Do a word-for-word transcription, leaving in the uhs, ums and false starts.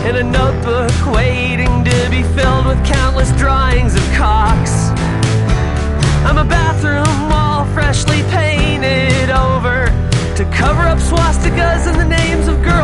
in a notebook waiting to be filled with countless drawings of cocks. I'm a bathroom wall freshly painted over to cover up swastikas and the names of girls